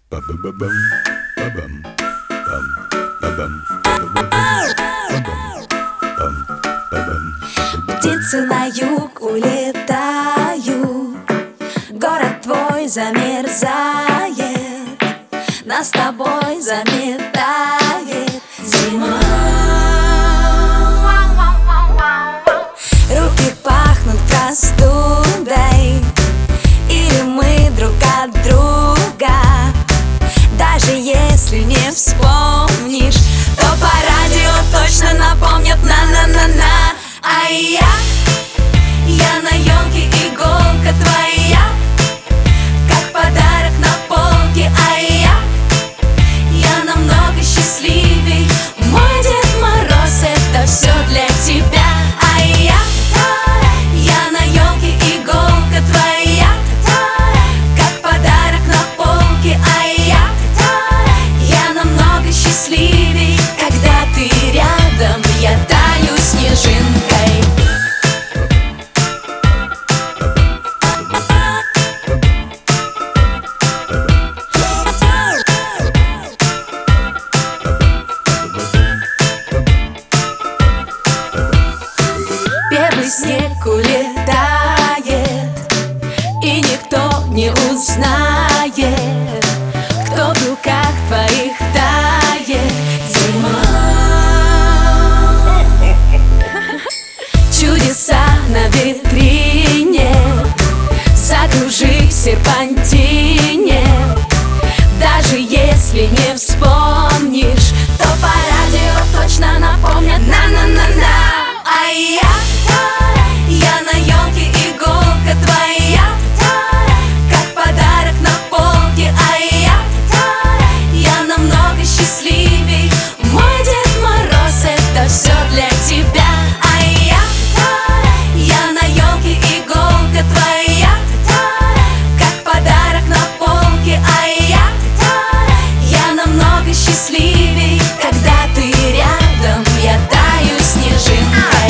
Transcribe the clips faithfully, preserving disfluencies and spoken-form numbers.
Птицы на юг улетают, город твой замерзает, нас с тобой заметает зима. Руки пахнут простудой, или мы друг от друга. Даже если не вспомнишь, то по радио точно напомнят на-на-на-на. А я, я на елке, иголка твоя, как подарок на полке. А я, я намного счастливей. Мой Дед Мороз, это все для тебя. А я, я на елке, иголка твоя, как подарок на полке. А я, я намного счастливей. Когда ты рядом, я таю снежинкой. Первый снег улетает, и никто не узнает, кто в руках твоих тает. Зима. Чудеса на витрине, закружи в серпантине. Даже если не вспомнишь, то по радио точно напомнят на-на-на-на. А я, я на елке, иголка твоя, как подарок на полке. А я, я намного счастливей. Мой Дед Мороз, это все для тебя. А я, я на елке, иголка твоя, как подарок на полке. А я, я намного счастливей. Когда ты рядом, я таю снежинкой.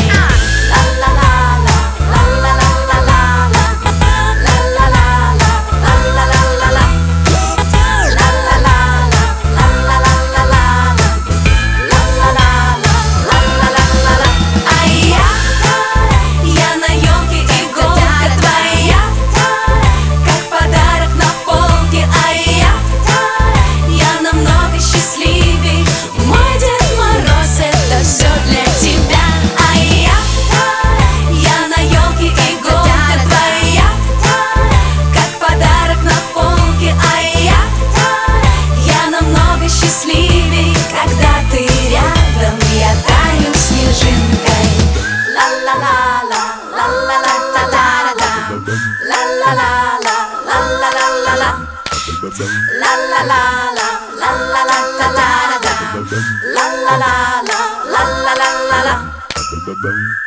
La la la la la la la la la la la la la la la la la la la.